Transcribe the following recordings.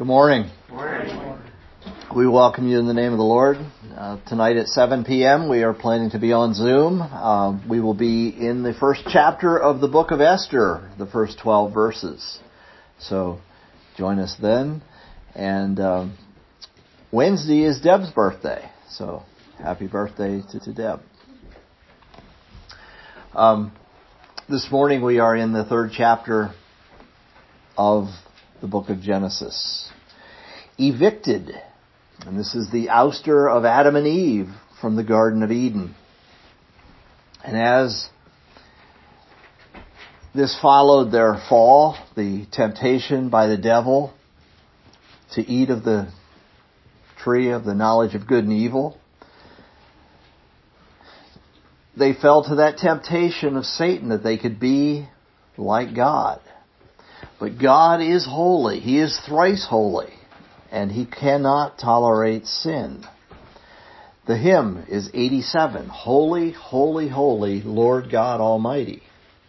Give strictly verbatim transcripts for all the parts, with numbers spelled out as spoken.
Good morning. Good morning. We welcome you in the name of the Lord. Uh, tonight at seven p.m. we are planning to be on Zoom. Uh, we will be in the first chapter of the book of Esther, the first twelve verses. So join us then. And um, Wednesday is Deb's birthday. So happy birthday to, to Deb. Um, this morning we are in the third chapter of the book of Genesis. Evicted. And this is the ouster of Adam and Eve from the Garden of Eden. And as this followed their fall, the temptation by the devil to eat of the tree of the knowledge of good and evil, they fell to that temptation of Satan that they could be like God. But God is holy. He is thrice holy. And He cannot tolerate sin. The hymn is eighty-seven. Holy, holy, holy, Lord God Almighty.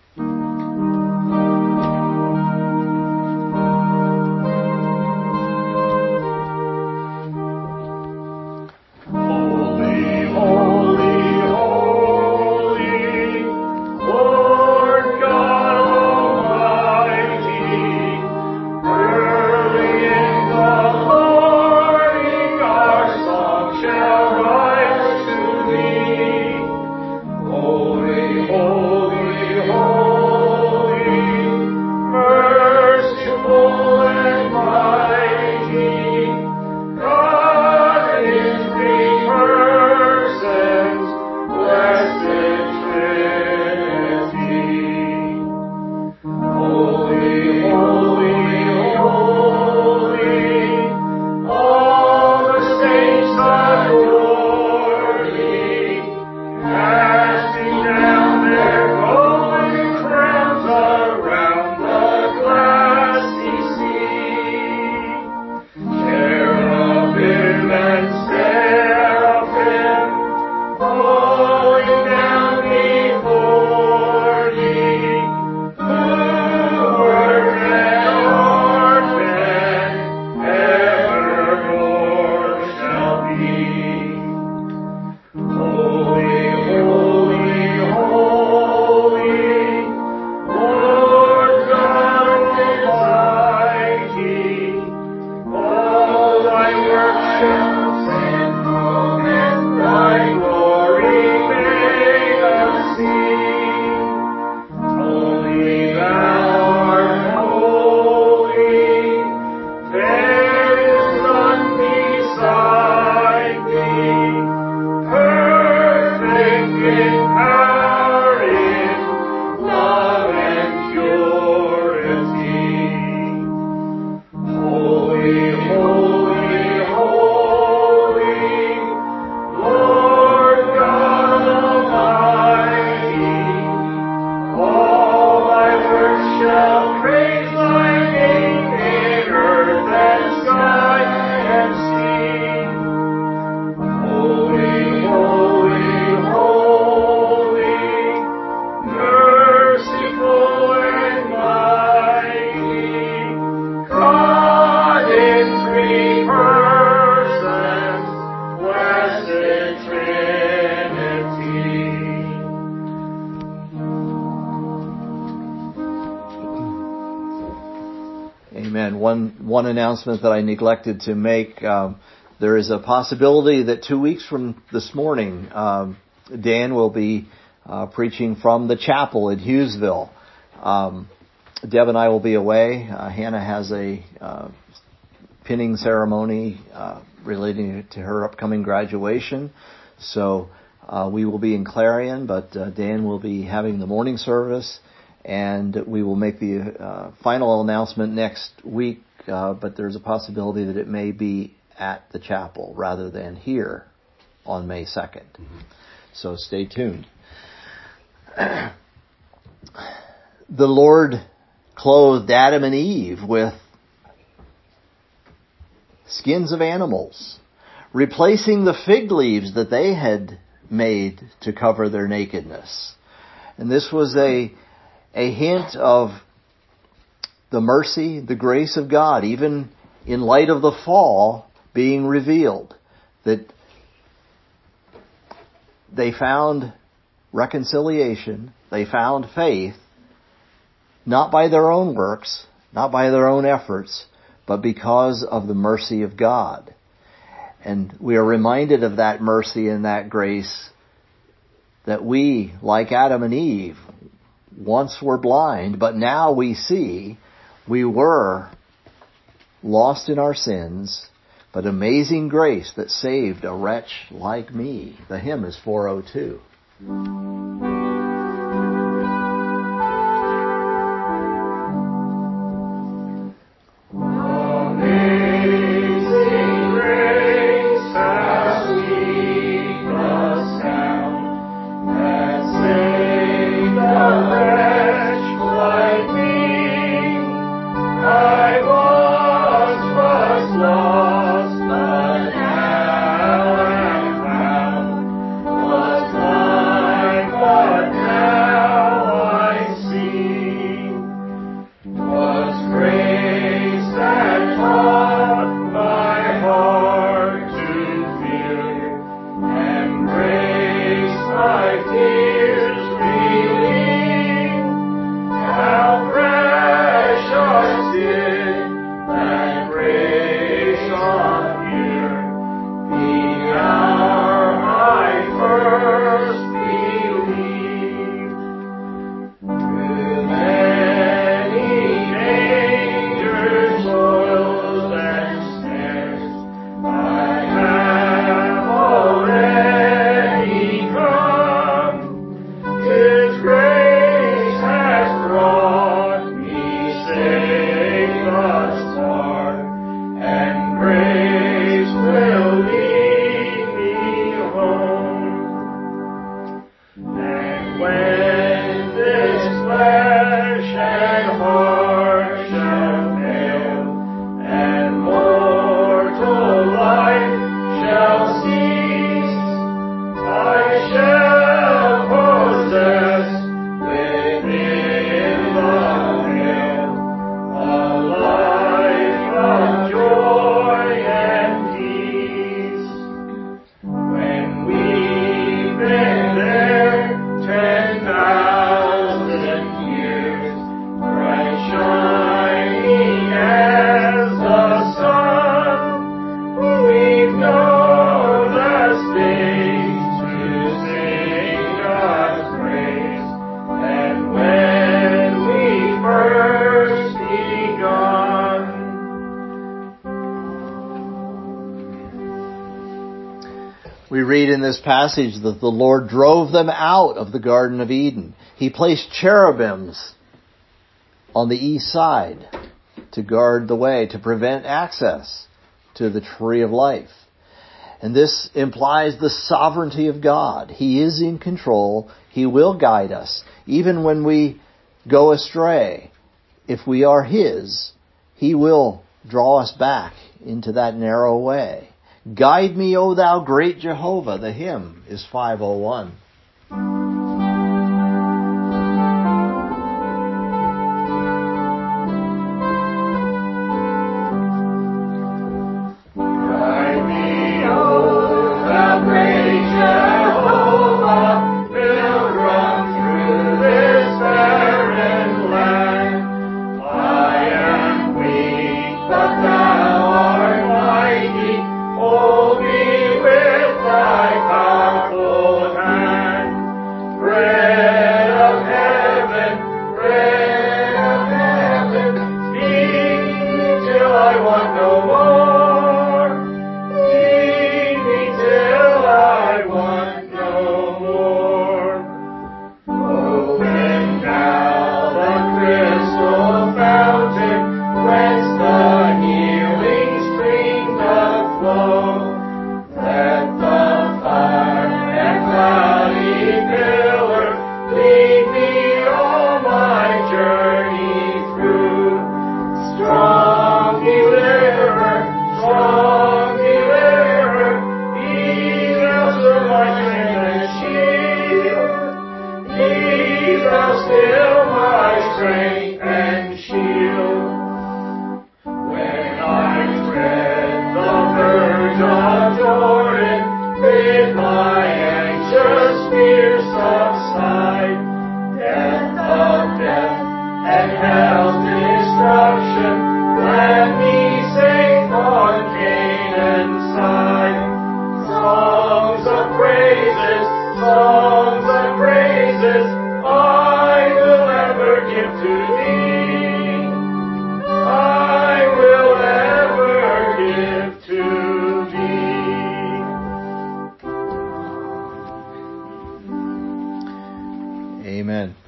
One announcement that I neglected to make. Um, there is a possibility that two weeks from this morning, um, Dan will be uh, preaching from the chapel in Hughesville. Um, Deb and I will be away. Uh, Hannah has a uh, pinning ceremony uh, relating to her upcoming graduation. So uh, we will be in Clarion, but uh, Dan will be having the morning service, and we will make the uh, final announcement next week. Uh, but there's a possibility that it may be at the chapel rather than here on May second. Mm-hmm. So stay tuned. The Lord clothed Adam and Eve with skins of animals, replacing the fig leaves that they had made to cover their nakedness. And this was a, a hint of the mercy, the grace of God, even in light of the fall being revealed, that they found reconciliation, they found faith, not by their own works, not by their own efforts, but because of the mercy of God. And we are reminded of that mercy and that grace, that we, like Adam and Eve, once were blind, but now we see. We were lost in our sins, but amazing grace that saved a wretch like me. The hymn is four oh two. We read in this passage that the Lord drove them out of the Garden of Eden. He placed cherubims on the east side to guard the way, to prevent access to the tree of life. And this implies the sovereignty of God. He is in control. He will guide us. Even when we go astray, if we are His, He will draw us back into that narrow way. Guide me, O thou great Jehovah. The hymn is five oh one. Strong deliver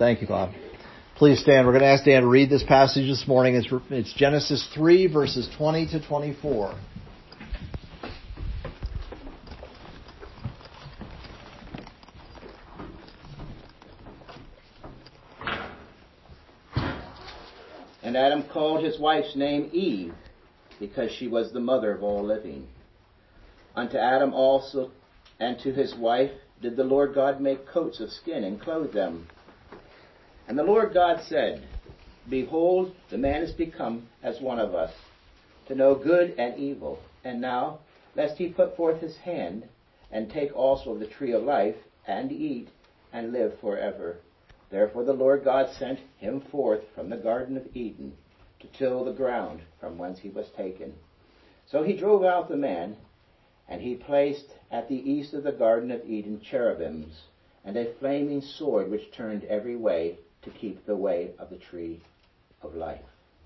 Thank you, Bob. Please stand. We're going to ask Dan to read this passage this morning. It's, it's Genesis three, verses twenty to twenty-four. And Adam called his wife's name Eve, because she was the mother of all living. Unto Adam also and to his wife did the Lord God make coats of skin and clothe them. And the Lord God said, Behold, the man is become as one of us, to know good and evil. And now, lest he put forth his hand, and take also of the tree of life, and eat, and live forever. Therefore the Lord God sent him forth from the Garden of Eden, to till the ground from whence he was taken. So he drove out the man, and he placed at the east of the Garden of Eden cherubims, and a flaming sword which turned every way, to keep the way of the tree of life.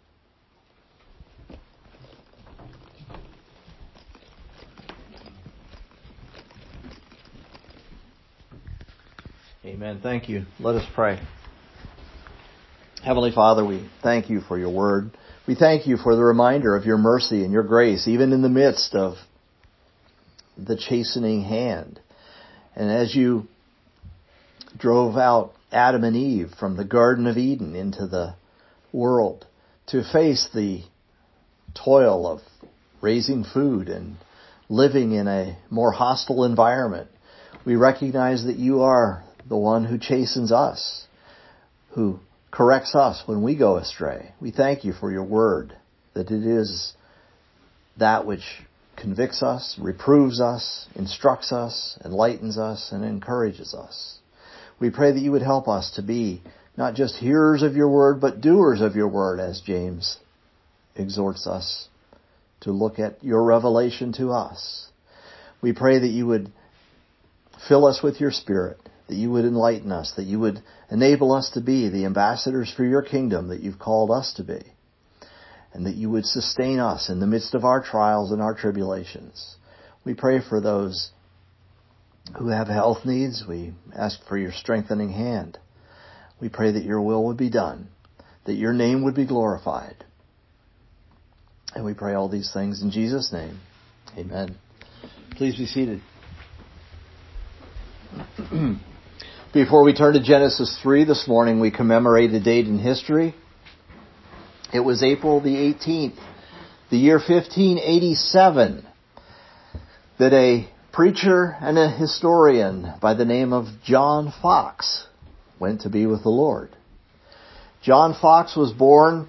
Amen. Thank you. Let us pray. Heavenly Father, we thank you for your word. We thank you for the reminder of your mercy and your grace, even in the midst of the chastening hand. And as you drove out Adam and Eve from the Garden of Eden into the world to face the toil of raising food and living in a more hostile environment, we recognize that you are the one who chastens us, who corrects us when we go astray. We thank you for your word, that it is that which convicts us, reproves us, instructs us, enlightens us, and encourages us. We pray that you would help us to be not just hearers of your word, but doers of your word, as James exhorts us to look at your revelation to us. We pray that you would fill us with your Spirit, that you would enlighten us, that you would enable us to be the ambassadors for your kingdom that you've called us to be, and that you would sustain us in the midst of our trials and our tribulations. We pray for those who have health needs. We ask for your strengthening hand. We pray that your will would be done, that your name would be glorified. And we pray all these things in Jesus' name. Amen. Please be seated. Before we turn to Genesis three this morning, we commemorate a date in history. It was April the eighteenth, the year fifteen eighty-seven, that a preacher and a historian by the name of John Fox went to be with the Lord. John Fox was born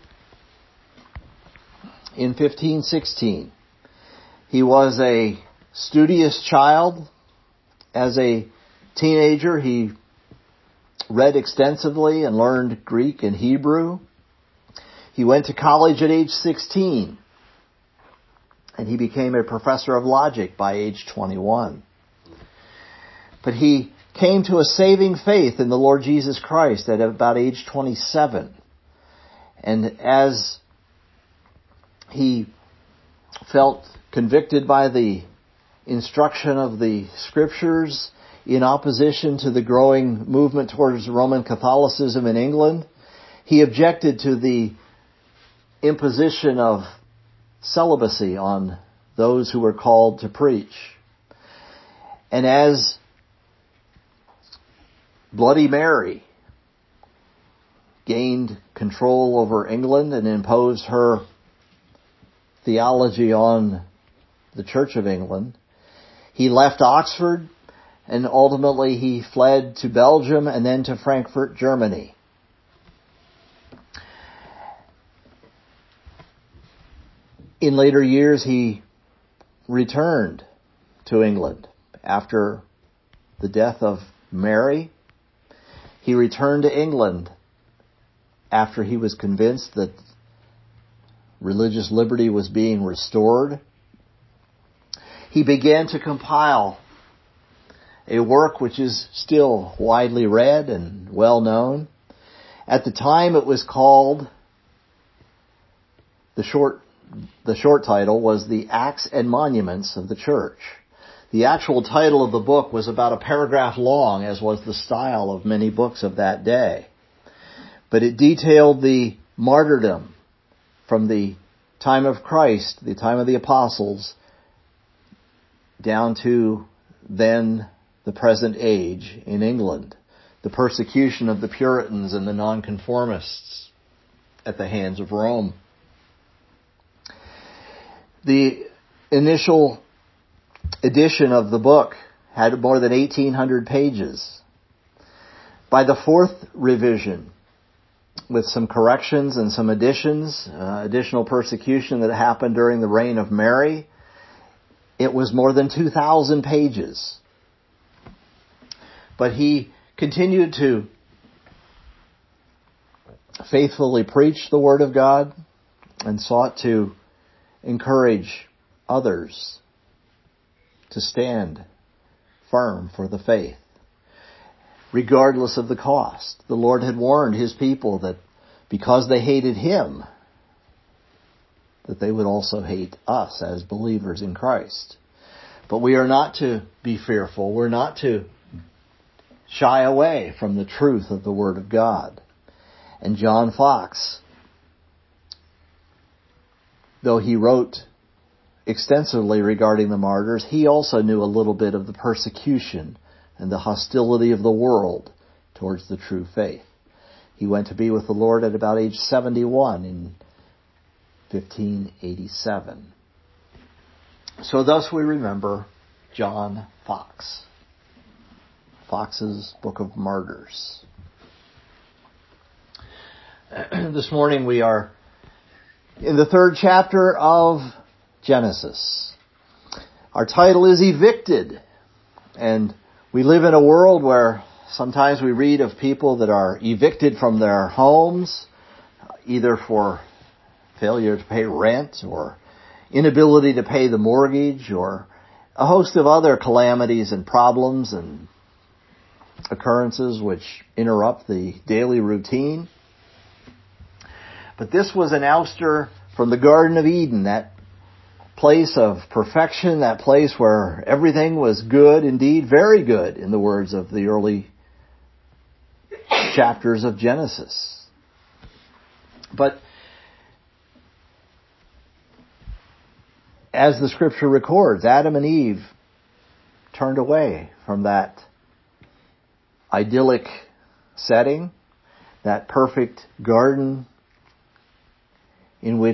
in fifteen sixteen. He was a studious child. As a teenager, he read extensively and learned Greek and Hebrew. He went to college at age sixteen. And he became a professor of logic by age twenty-one. But he came to a saving faith in the Lord Jesus Christ at about age twenty-seven. And as he felt convicted by the instruction of the Scriptures in opposition to the growing movement towards Roman Catholicism in England, he objected to the imposition of celibacy on those who were called to preach. And as Bloody Mary gained control over England and imposed her theology on the Church of England, he left Oxford and ultimately he fled to Belgium and then to Frankfurt, Germany. In later years, he returned to England after the death of Mary. He returned to England after he was convinced that religious liberty was being restored. He began to compile a work which is still widely read and well known. At the time, it was called, the short The short title was The Acts and Monuments of the Church. The actual title of the book was about a paragraph long, as was the style of many books of that day. But it detailed the martyrdom from the time of Christ, the time of the apostles, down to then the present age in England. The persecution of the Puritans and the nonconformists at the hands of Rome. The initial edition of the book had more than eighteen hundred pages. By the fourth revision, with some corrections and some additions, uh, additional persecution that happened during the reign of Mary, it was more than two thousand pages. But he continued to faithfully preach the Word of God and sought to encourage others to stand firm for the faith, regardless of the cost. The Lord had warned His people that because they hated Him, that they would also hate us as believers in Christ. But we are not to be fearful. We're not to shy away from the truth of the Word of God. And John Foxe, though he wrote extensively regarding the martyrs, he also knew a little bit of the persecution and the hostility of the world towards the true faith. He went to be with the Lord at about age seventy-one in fifteen eighty-seven. So thus we remember John Foxe. Foxe's Book of Martyrs. This morning we are in the third chapter of Genesis. Our title is Evicted. And we live in a world where sometimes we read of people that are evicted from their homes, either for failure to pay rent or inability to pay the mortgage or a host of other calamities and problems and occurrences which interrupt the daily routine. But this was an ouster from the Garden of Eden, that place of perfection, that place where everything was good, indeed very good, in the words of the early chapters of Genesis. But as the Scripture records, Adam and Eve turned away from that idyllic setting, that perfect garden in which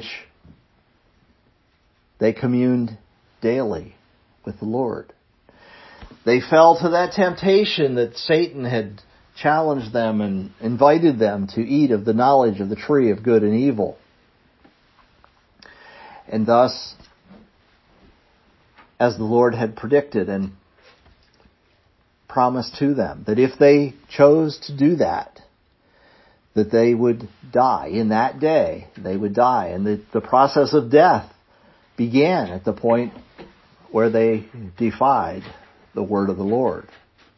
they communed daily with the Lord. They fell to that temptation that Satan had challenged them and invited them to eat of the knowledge of the tree of good and evil. And thus, as the Lord had predicted and promised to them, that if they chose to do that, that they would die. In that day, they would die. And the, the process of death began at the point where they defied the word of the Lord.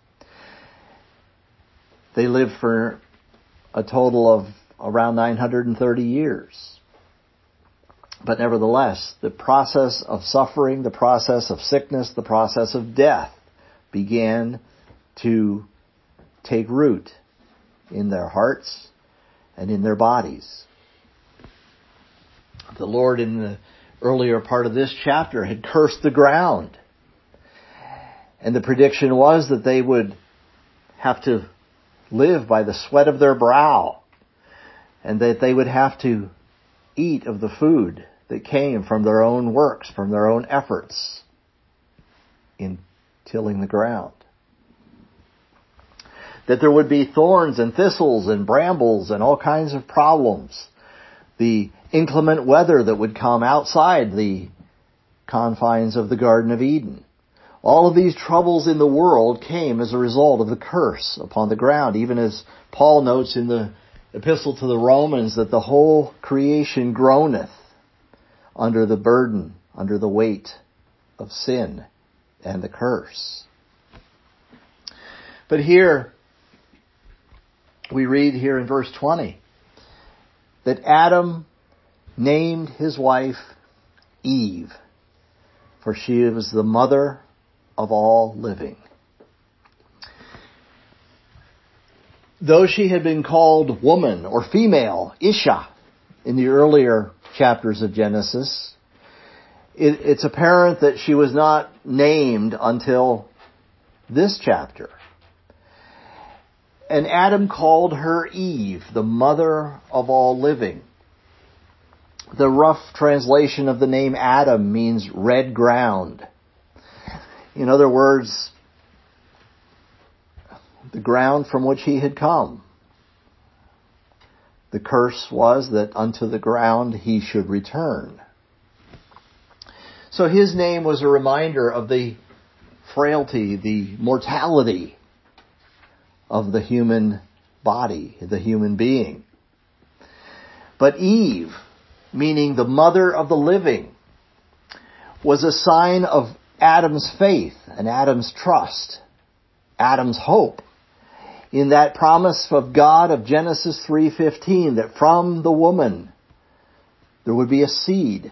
They lived for a total of around nine hundred thirty years. But nevertheless, the process of suffering, the process of sickness, the process of death began to take root in their hearts and in their bodies. The Lord, in the earlier part of this chapter, had cursed the ground. And the prediction was that they would have to live by the sweat of their brow, and that they would have to eat of the food that came from their own works, from their own efforts in tilling the ground. That there would be thorns and thistles and brambles and all kinds of problems. The inclement weather that would come outside the confines of the Garden of Eden. All of these troubles in the world came as a result of the curse upon the ground, even as Paul notes in the Epistle to the Romans that the whole creation groaneth under the burden, under the weight of sin and the curse. But here, we read here in verse twenty that Adam named his wife Eve, for she was the mother of all living. though she had been called woman or female, Isha, in the earlier chapters of Genesis, it, it's apparent that she was not named until this chapter. And Adam called her Eve, the mother of all living. The rough translation of the name Adam means red ground. In other words, the ground from which he had come. The curse was that unto the ground he should return. So his name was a reminder of the frailty, the mortality of the human body, the human being. But Eve, meaning the mother of the living, was a sign of Adam's faith and Adam's trust, Adam's hope in that promise of God of Genesis three fifteen, that from the woman there would be a seed.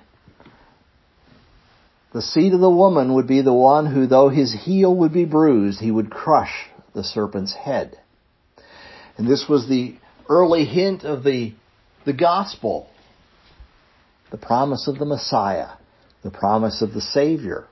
The seed of the woman would be the one who, though his heel would be bruised, he would crush the serpent's head. And this was the early hint of the, the gospel, the promise of the Messiah, the promise of the Savior.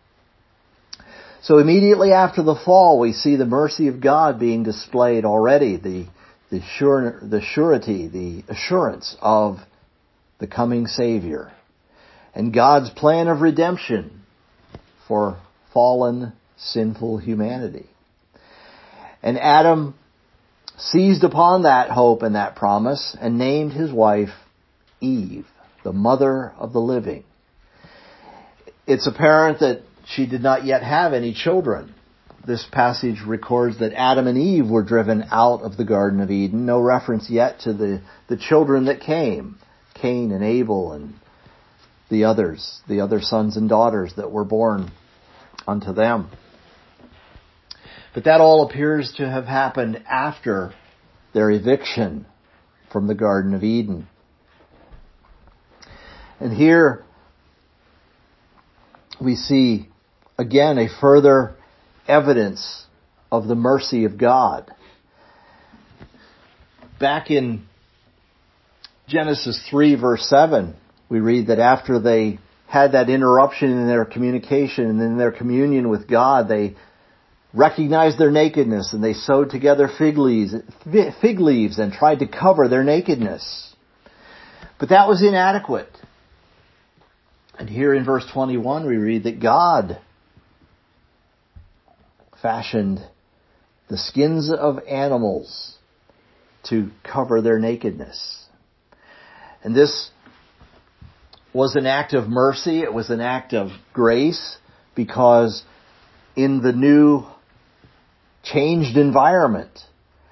So immediately after the fall, we see the mercy of God being displayed already, the, the, sure, the surety, the assurance of the coming Savior, and God's plan of redemption for fallen, sinful humanity. And Adam seized upon that hope and that promise and named his wife Eve, the mother of the living. It's apparent that she did not yet have any children. This passage records that Adam and Eve were driven out of the Garden of Eden. No reference yet to the, the children that came, Cain and Abel and the others, the other sons and daughters that were born unto them. But that all appears to have happened after their eviction from the Garden of Eden. And here we see again a further evidence of the mercy of God. Back in Genesis three verse seven, we read that after they had that interruption in their communication and in their communion with God, they recognized their nakedness and they sewed together fig leaves, fig leaves and tried to cover their nakedness. But that was inadequate. And here in verse twenty-one we read that God fashioned the skins of animals to cover their nakedness. And this was an act of mercy. It was an act of grace, because in the new changed environment,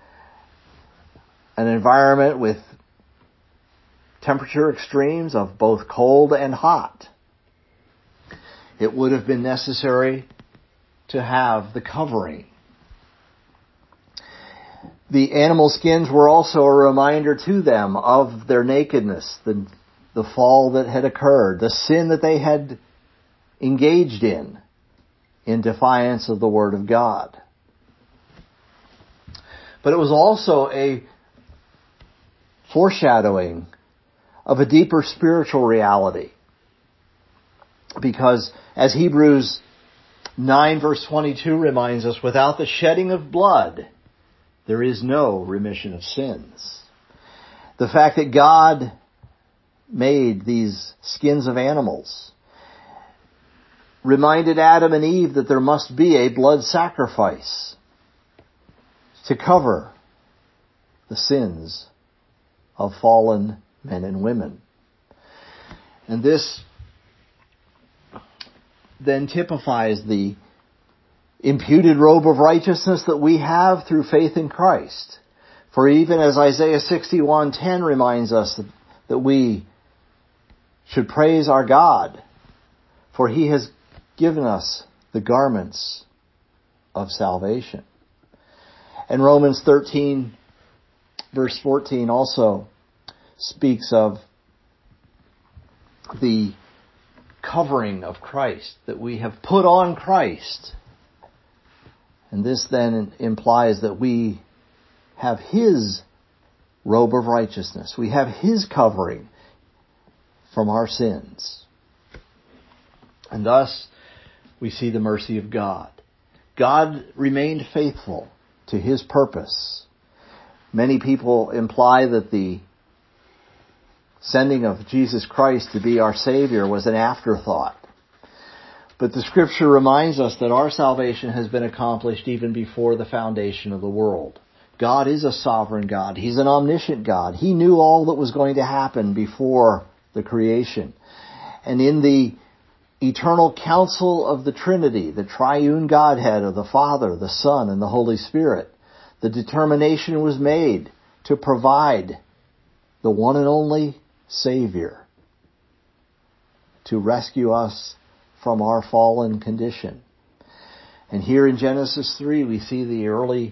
an environment with temperature extremes of both cold and hot, it would have been necessary to have the covering. The animal skins were also a reminder to them of their nakedness, the, the fall that had occurred, the sin that they had engaged in, in defiance of the Word of God. But it was also a foreshadowing of a deeper spiritual reality. Because as Hebrews nine verse twenty-two reminds us, without the shedding of blood, there is no remission of sins. The fact that God made these skins of animals reminded Adam and Eve that there must be a blood sacrifice to cover the sins of fallen men and women. And this then typifies the imputed robe of righteousness that we have through faith in Christ. For even as Isaiah sixty-one ten reminds us that, that we should praise our God, for He has given us the garments of salvation. And Romans thirteen verse fourteen also speaks of the covering of Christ, that we have put on Christ. And this then implies that we have His robe of righteousness. We have His covering from our sins. And thus, we see the mercy of God. God remained faithful to His purpose. Many people imply that the sending of Jesus Christ to be our Savior was an afterthought. But the Scripture reminds us that our salvation has been accomplished even before the foundation of the world. God is a sovereign God. He's an omniscient God. He knew all that was going to happen before the creation. And in the eternal counsel of the Trinity, the triune Godhead of the Father, the Son, and the Holy Spirit, the determination was made to provide the one and only Savior to rescue us from our fallen condition. And here in Genesis three, we see the early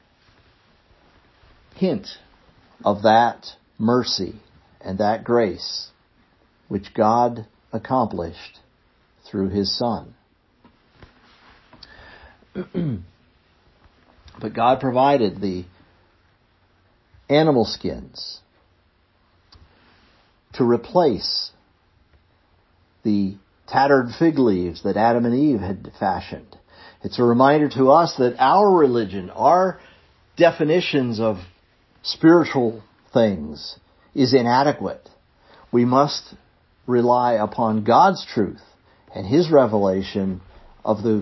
hint of that mercy and that grace which God accomplished through His Son. But God provided the animal skins to replace the tattered fig leaves that Adam and Eve had fashioned. It's a reminder to us that our religion, our definitions of spiritual things is inadequate. We must rely upon God's truth and His revelation of the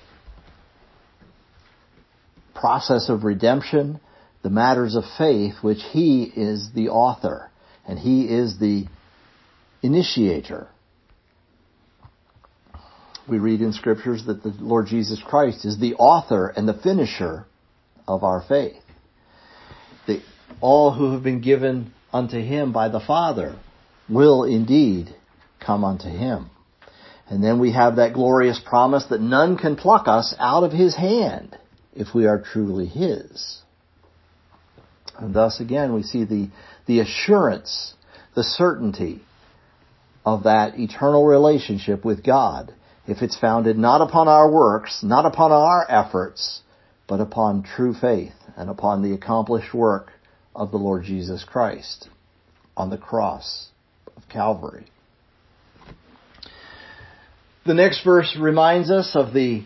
process of redemption, the matters of faith, which He is the author and He is the initiator. We read in Scriptures that the Lord Jesus Christ is the author and the finisher of our faith. The, all who have been given unto Him by the Father will indeed come unto Him. And then we have that glorious promise that none can pluck us out of His hand if we are truly His. And thus again we see the, the assurance, the certainty of that eternal relationship with God, if it's founded not upon our works, not upon our efforts, but upon true faith and upon the accomplished work of the Lord Jesus Christ on the cross of Calvary. The next verse reminds us of the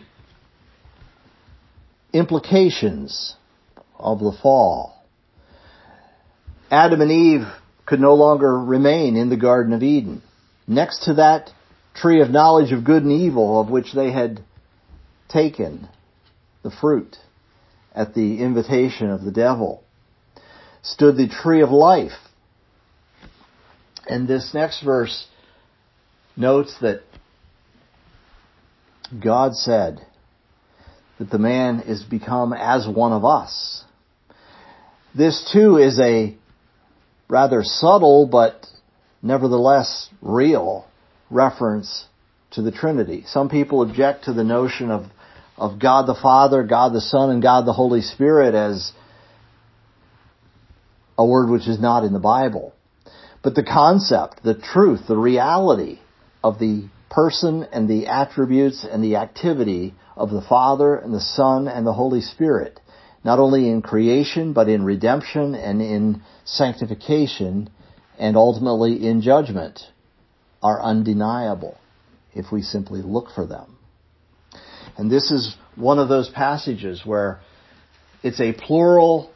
implications of the fall. Adam and Eve could no longer remain in the Garden of Eden. Next to that tree of knowledge of good and evil, of which they had taken the fruit at the invitation of the devil, stood the tree of life. And this next verse notes that God said that the man is become as one of us. This too is a rather subtle but nevertheless real reference to the Trinity. Some people object to the notion of, of God the Father, God the Son, and God the Holy Spirit as a word which is not in the Bible. But the concept, the truth, the reality of the person and the attributes and the activity of the Father and the Son and the Holy Spirit, not only in creation but in redemption and in sanctification and ultimately in judgment, are undeniable if we simply look for them. And this is one of those passages where it's a plural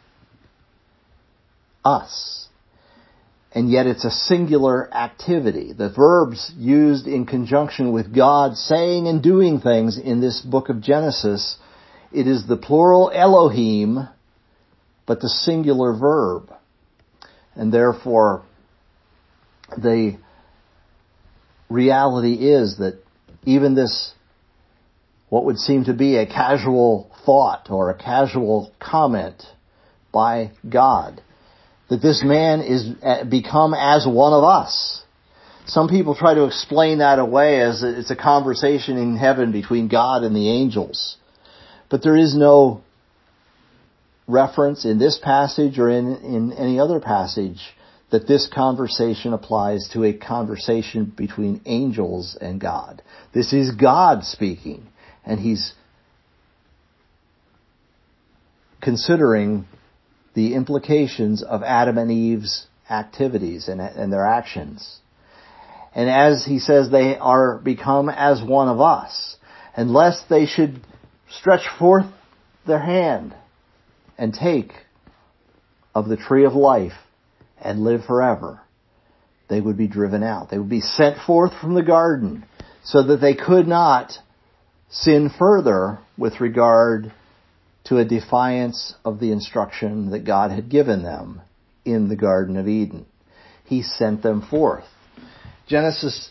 us, and yet it's a singular activity. The verbs used in conjunction with God saying and doing things in this book of Genesis, it is the plural Elohim, but the singular verb. And therefore, the reality is that even this, what would seem to be a casual thought or a casual comment by God, that this man is become as one of us. Some people try to explain that away as it's a conversation in heaven between God and the angels. But there is no reference in this passage or in, in any other passage that this conversation applies to a conversation between angels and God. This is God speaking, and He's considering the implications of Adam and Eve's activities and, and their actions. And as he says, they are become as one of us, unless they should stretch forth their hand and take of the tree of life and live forever. They would be driven out. They would be sent forth from the garden so that they could not sin further with regard to a defiance of the instruction that God had given them in the Garden of Eden. He sent them forth. Genesis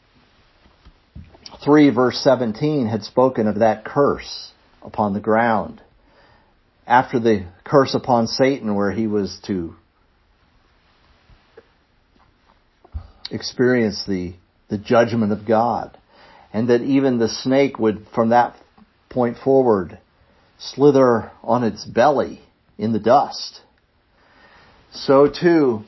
three verse seventeen had spoken of that curse upon the ground. After the curse upon Satan, where he was to experience the, the judgment of God, and that even the snake would, from that point forward, slither on its belly in the dust. So too,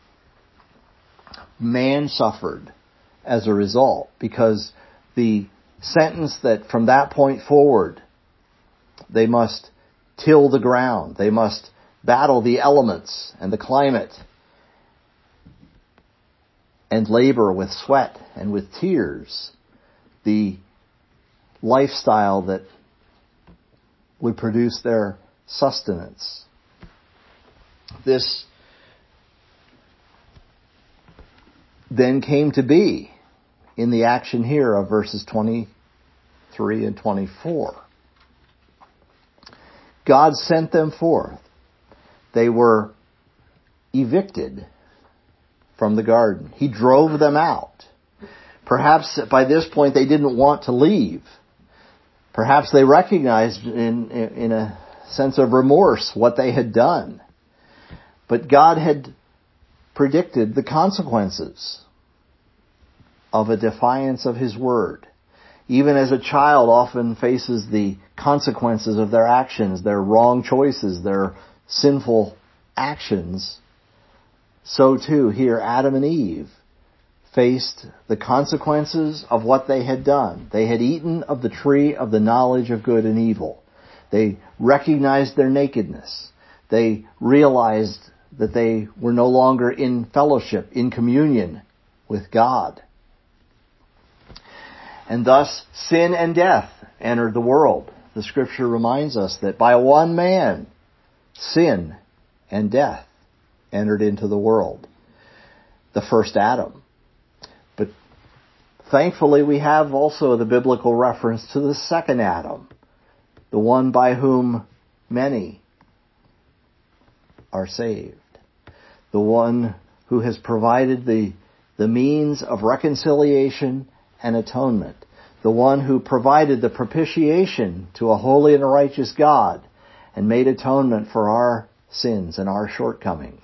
man suffered as a result, because the sentence that from that point forward, they must till the ground, they must battle the elements and the climate, and labor with sweat and with tears, the lifestyle that would produce their sustenance. This then came to be in the action here of verses twenty-three and twenty-four. God sent them forth. They were evicted from the garden. He drove them out. Perhaps by this point they didn't want to leave. Perhaps they recognized in, in a sense of remorse what they had done. But God had predicted the consequences of a defiance of His word. Even as a child often faces the consequences of their actions, their wrong choices, their sinful actions, so too here Adam and Eve faced the consequences of what they had done. They had eaten of the tree of the knowledge of good and evil. They recognized their nakedness. They realized that they were no longer in fellowship, in communion with God. And thus sin and death entered the world. The Scripture reminds us that by one man, sin and death entered into the world. The first Adam. But thankfully we have also the biblical reference to the second Adam, the one by whom many are saved. The one who has provided the, the means of reconciliation and atonement. The one who provided the propitiation to a holy and a righteous God and made atonement for our sins and our shortcomings.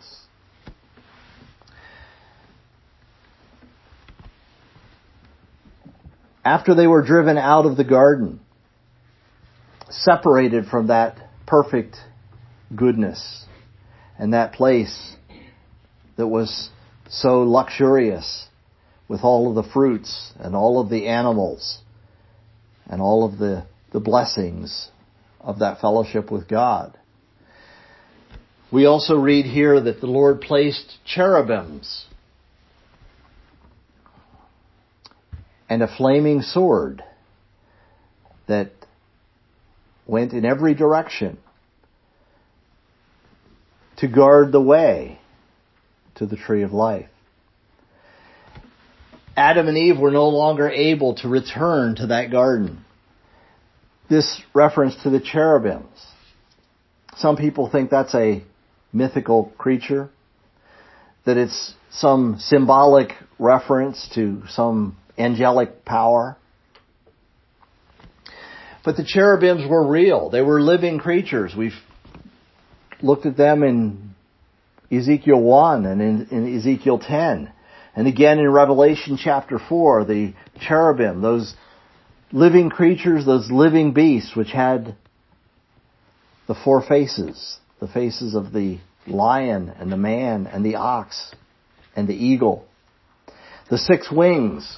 After they were driven out of the garden, separated from that perfect goodness and that place that was so luxurious with all of the fruits and all of the animals and all of the, the blessings of that fellowship with God. We also read here that the Lord placed cherubims and a flaming sword that went in every direction to guard the way to the tree of life. Adam and Eve were no longer able to return to that garden. This reference to the cherubims. Some people think that's a mythical creature, that it's some symbolic reference to some angelic power. But the cherubims were real. They were living creatures. We've looked at them in Ezekiel one and in, in Ezekiel ten. And again in Revelation chapter four, the cherubim, those living creatures, those living beasts which had the four faces, the faces of the lion and the man and the ox and the eagle, the six wings.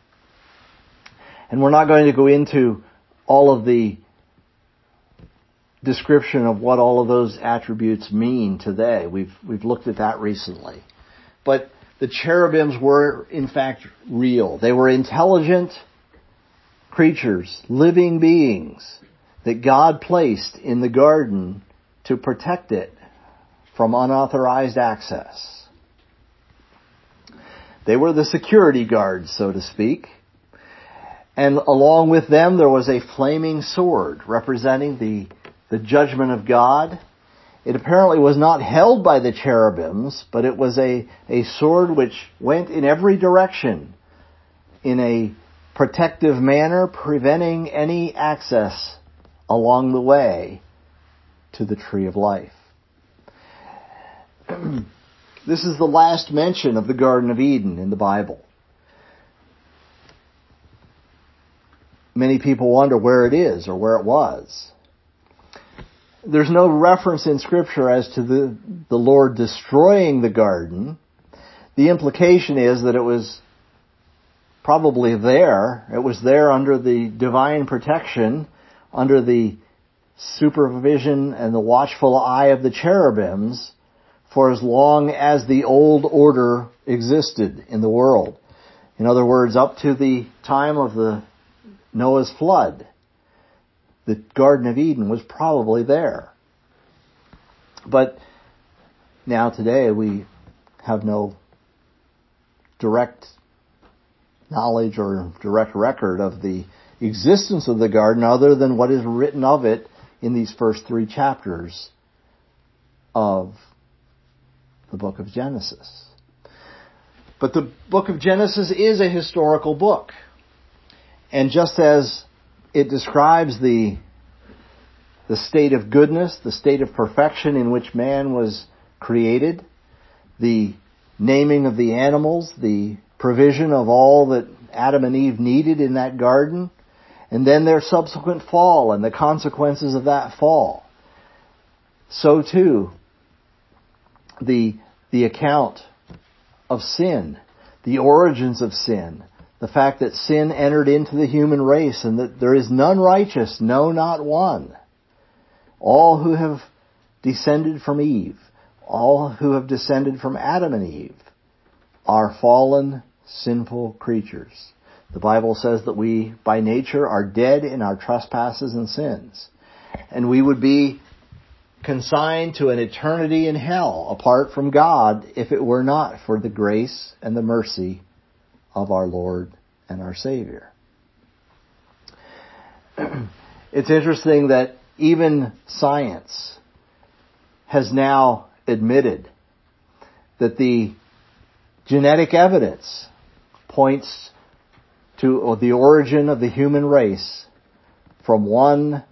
And we're not going to go into all of the description of what all of those attributes mean today. We've we've looked at that recently. But the cherubims were, in fact, real. They were intelligent creatures, living beings that God placed in the garden to protect it from unauthorized access. They were the security guards, so to speak. And along with them, there was a flaming sword representing the, the judgment of God. It apparently was not held by the cherubims, but it was a, a sword which went in every direction in a protective manner, preventing any access along the way to the tree of life. This is the last mention of the Garden of Eden in the Bible. Many people wonder where it is or where it was. There's no reference in Scripture as to the, the Lord destroying the garden. The implication is that it was probably there. It was there under the divine protection, under the supervision and the watchful eye of the cherubims for as long as the old order existed in the world. In other words, up to the time of the Noah's flood, the Garden of Eden was probably there. But now today we have no direct knowledge or direct record of the existence of the garden other than what is written of it in these first three chapters of the book of Genesis. But the book of Genesis is a historical book. And just as it describes the, the state of goodness, the state of perfection in which man was created, the naming of the animals, the provision of all that Adam and Eve needed in that garden, and then their subsequent fall and the consequences of that fall. So too, the, the account of sin, the origins of sin, the fact that sin entered into the human race and that there is none righteous, no, not one. All who have descended from Eve, all who have descended from Adam and Eve, are fallen, sinful creatures. The Bible says that we, by nature, are dead in our trespasses and sins. And we would be consigned to an eternity in hell apart from God if it were not for the grace and the mercy of our Lord and our Savior. It's interesting that even science has now admitted that the genetic evidence points to the origin of the human race from one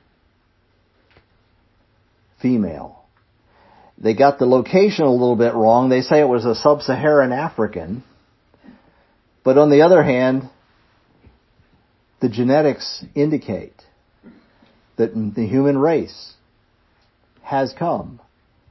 female. They got the location a little bit wrong. They say it was a sub-Saharan African. But on the other hand, the genetics indicate that the human race has come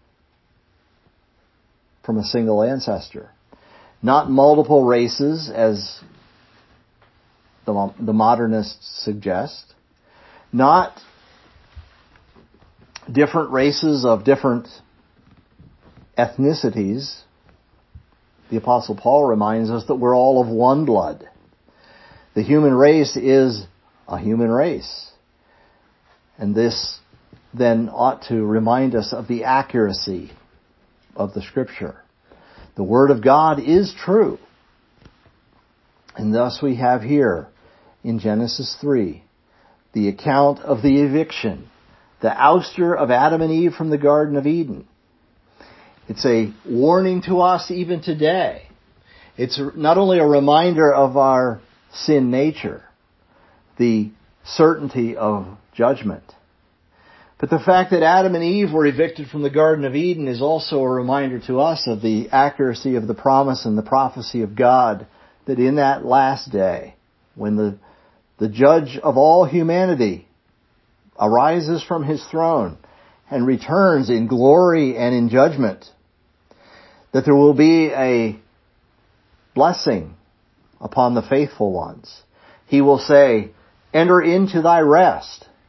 from a single ancestor. Not multiple races, as the, the modernists suggest. Not different races of different ethnicities. The Apostle Paul reminds us that we're all of one blood. The human race is a human race. And this then ought to remind us of the accuracy of the Scripture. The Word of God is true. And thus we have here in Genesis three the account of the eviction, the ouster of Adam and Eve from the Garden of Eden. It's a warning to us even today. It's not only a reminder of our sin nature, the certainty of judgment, but the fact that Adam and Eve were evicted from the Garden of Eden is also a reminder to us of the accuracy of the promise and the prophecy of God that in that last day, when the, the judge of all humanity arises from his throne and returns in glory and in judgment, that there will be a blessing upon the faithful ones. He will say, "Enter into thy rest,"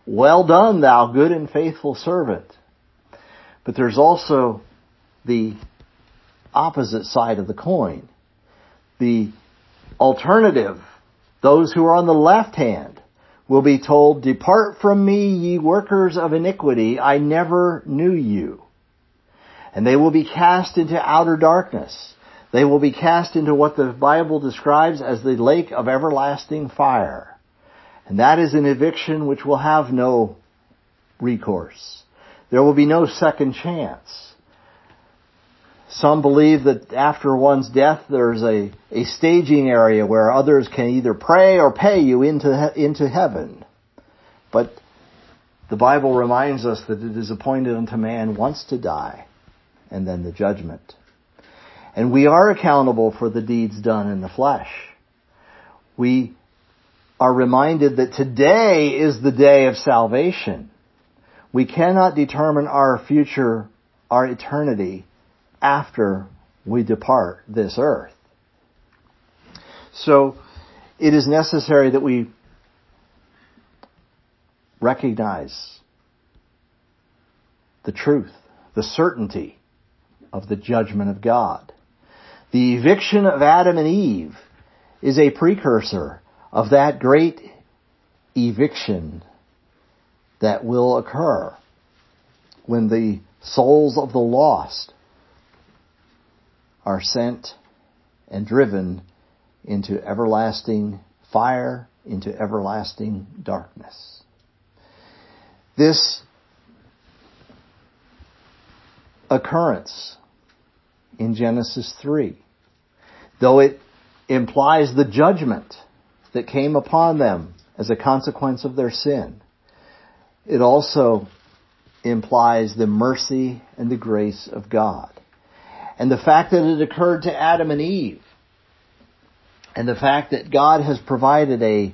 well done, thou good and faithful servant. But there's also the opposite side of the coin. The alternative, those who are on the left hand, will be told, depart from me, ye workers of iniquity, I never knew you. And they will be cast into outer darkness. They will be cast into what the Bible describes as the lake of everlasting fire. And that is an eviction which will have no recourse. There will be no second chance. Some believe that after one's death there's a, a staging area where others can either pray or pay you into, into heaven. But the Bible reminds us that it is appointed unto man once to die, and then the judgment. And we are accountable for the deeds done in the flesh. We are reminded that today is the day of salvation. We cannot determine our future, our eternity, after we depart this earth. So it is necessary that we recognize the truth, the certainty of the judgment of God. The eviction of Adam and Eve is a precursor of that great eviction that will occur when the souls of the lost are sent and driven into everlasting fire, into everlasting darkness. This occurrence in Genesis three, though it implies the judgment that came upon them as a consequence of their sin, it also implies the mercy and the grace of God. And the fact that it occurred to Adam and Eve, and the fact that God has provided a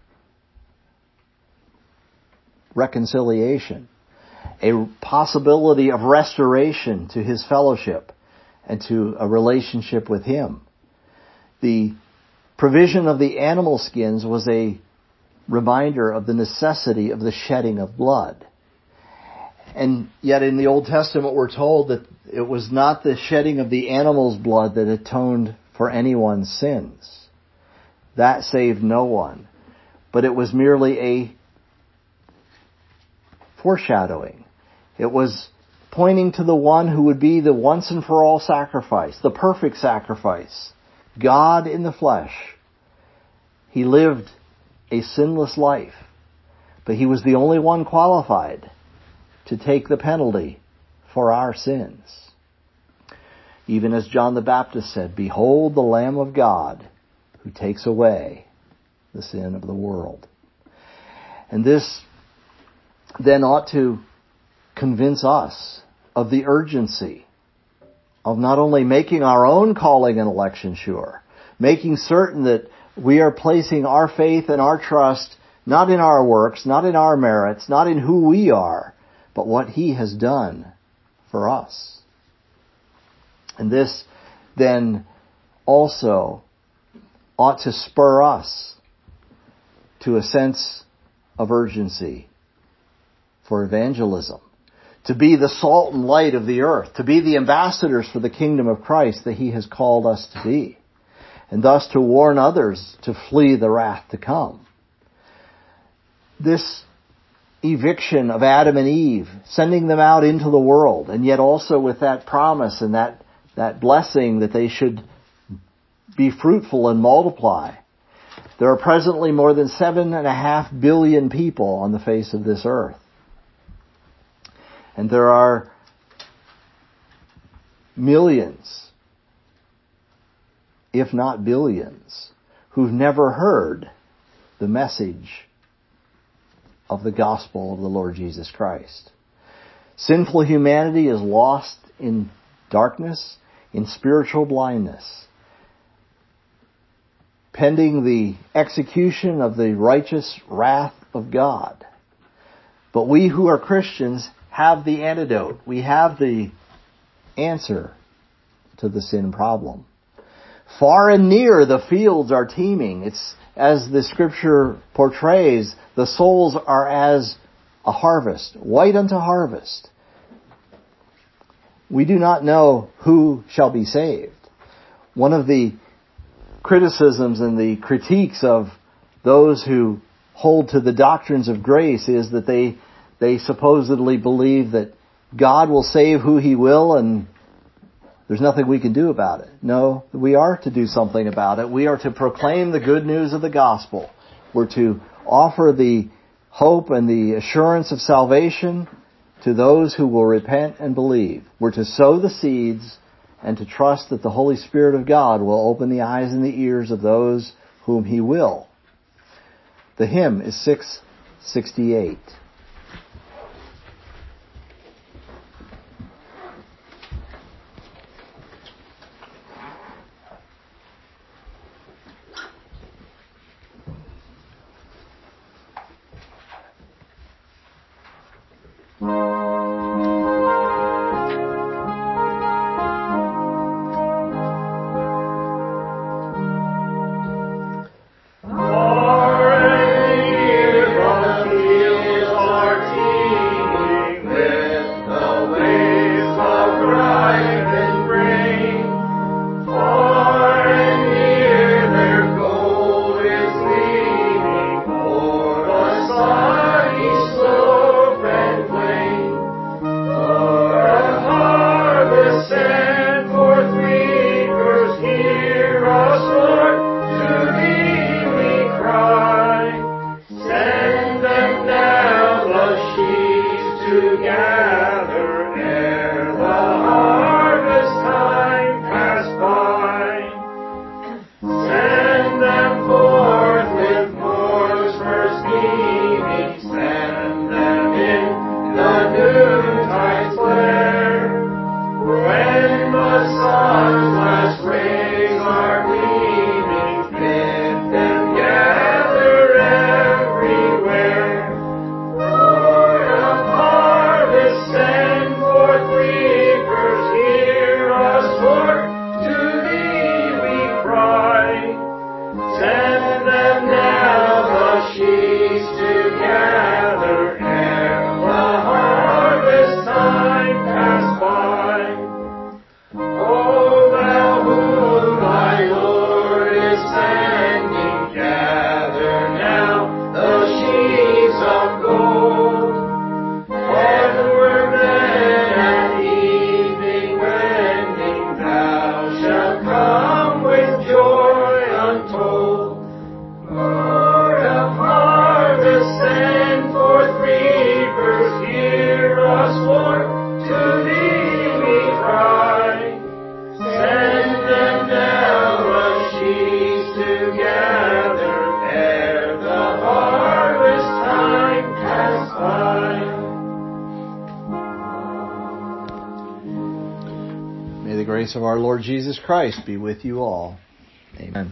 reconciliation, a possibility of restoration to His fellowship and to a relationship with Him. The provision of the animal skins was a reminder of the necessity of the shedding of blood. And yet in the Old Testament we're told that it was not the shedding of the animal's blood that atoned for anyone's sins. That saved no one. But it was merely a foreshadowing. It was pointing to the one who would be the once and for all sacrifice, the perfect sacrifice. God in the flesh. He lived a sinless life, but He was the only one qualified to take the penalty for our sins. Even as John the Baptist said, behold the Lamb of God who takes away the sin of the world. And this then ought to convince us of the urgency of not only making our own calling and election sure, making certain that we are placing our faith and our trust not in our works, not in our merits, not in who we are, but what He has done for us. And this then also ought to spur us to a sense of urgency for evangelism, to be the salt and light of the earth, to be the ambassadors for the kingdom of Christ that He has called us to be, and thus to warn others to flee the wrath to come. This eviction of Adam and Eve, sending them out into the world, and yet also with that promise and that, that blessing that they should be fruitful and multiply. There are presently more than seven and a half billion people on the face of this earth. And there are millions, if not billions, who've never heard the message of the gospel of the Lord Jesus Christ. Sinful humanity is lost in darkness, in spiritual blindness, pending the execution of the righteous wrath of God. But we who are Christians have the antidote. We have the answer to the sin problem. Far and near the fields are teeming. It's, as the scripture portrays, the souls are as a harvest, white unto harvest. We do not know who shall be saved. One of the criticisms and the critiques of those who hold to the doctrines of grace is that they they supposedly believe that God will save who He will and there's nothing we can do about it. No, we are to do something about it. We are to proclaim the good news of the gospel. We're to offer the hope and the assurance of salvation to those who will repent and believe. We're to sow the seeds and to trust that the Holy Spirit of God will open the eyes and the ears of those whom He will. The hymn is six sixty-eight. Of our Lord Jesus Christ be with you all. Amen.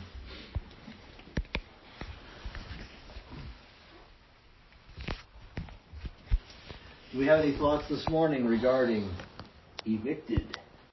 Do we have any thoughts this morning regarding evicted?